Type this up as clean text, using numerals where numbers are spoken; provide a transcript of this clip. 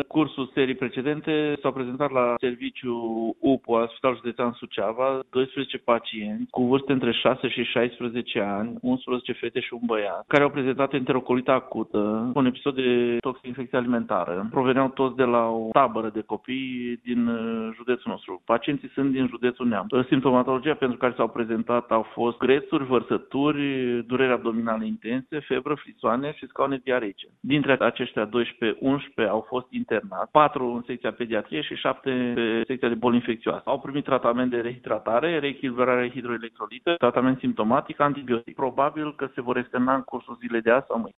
cursul serii precedente s-au prezentat la serviciu UPU al Spitalului Județean Suceava 12 pacienți cu vârste între 6 și 16 ani, 11 fete și un băiat, care au prezentat enterocolită acută, un episod de toxinfecție alimentară. Proveneau toți de la o tabără de copii din județul nostru. Pacienții sunt din județul Neamț. Simptomatologia pentru care s-au prezentat au fost grețuri, vărsături, dureri abdominale intense, febră, frisoane și scaune diareice. Dintre aceștia 12, 11 au fost internați, 4 în secția pediatrie și 7 pe secția de boli infecțioase. Au primit tratament de rehidratare, reechilibrare hidroelectrolită, tratament simptomatic, antibiotic. Probabil că se vor externa în cursul zilei de azi sau mâine.